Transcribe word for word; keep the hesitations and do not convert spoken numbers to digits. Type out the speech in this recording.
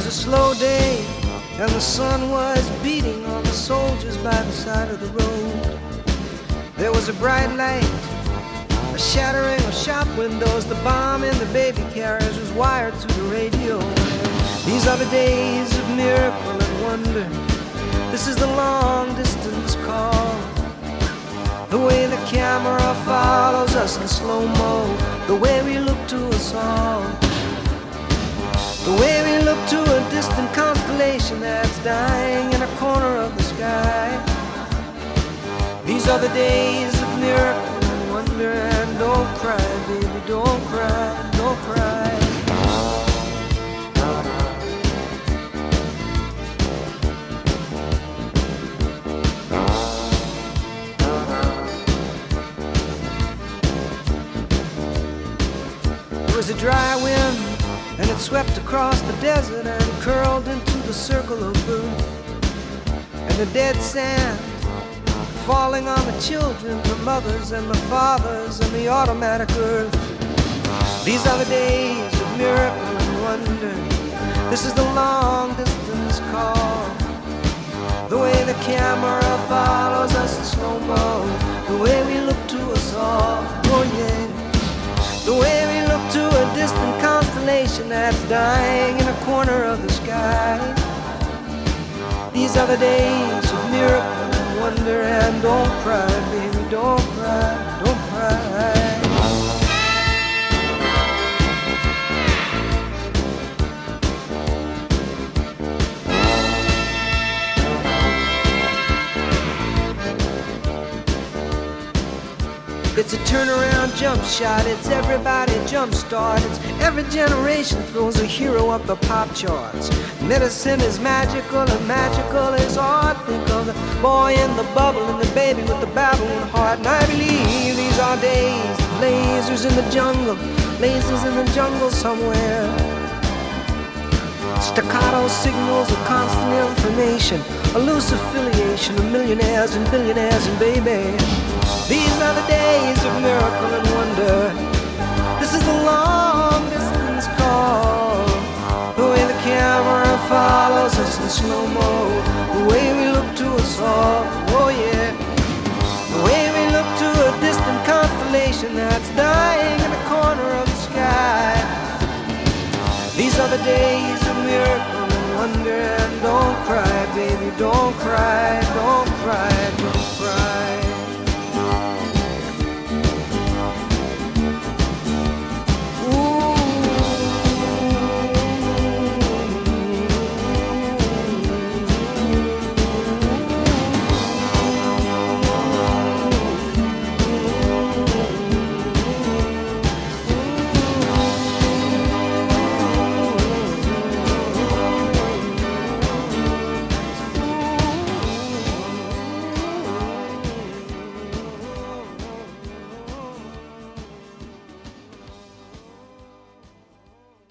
was a slow day, and the sun was beating on the soldiers by the side of the road. There was a bright light, a shattering of shop windows. The bomb in the baby carriage was wired to the radio. These are the days of miracle and wonder. This is the long distance call. The way the camera follows us in slow-mo, the way we look to us all, the way we look to a distant constellation that's dying in a corner of the sky. These are the days of miracle and wonder. And don't cry, baby, don't cry, don't cry. There was a dry wind, and it swept across the desert and curled into the circle of blue. And the dead sand falling on the children, the mothers and the fathers and the automatic earth. These are the days of miracle and wonder. This is the long distance call. The way the camera follows us in slow-mo, the way we look to us all, oh yeah. The way we look to a distant constellation that's dying in a corner of the sky. These are the days of miracle and wonder. And don't cry, baby, don't cry, don't cry. It's a turnaround jump shot, it's everybody jump start. It's every generation throws a hero up the pop charts. Medicine is magical and magical is art. Think of the boy in the bubble and the baby with the babbling heart. And I believe these are days of lasers in the jungle, lasers in the jungle somewhere. Staccato signals of constant information, a loose affiliation of millionaires and billionaires and baby. These are the days of miracle and wonder. This is the long distance call. The way the camera follows us in slow-mo, the way we look to us all, oh yeah. The way we look to a distant constellation that's dying in the corner of the sky. These are the days of miracle and wonder. And don't cry, baby, don't cry, don't cry, don't cry.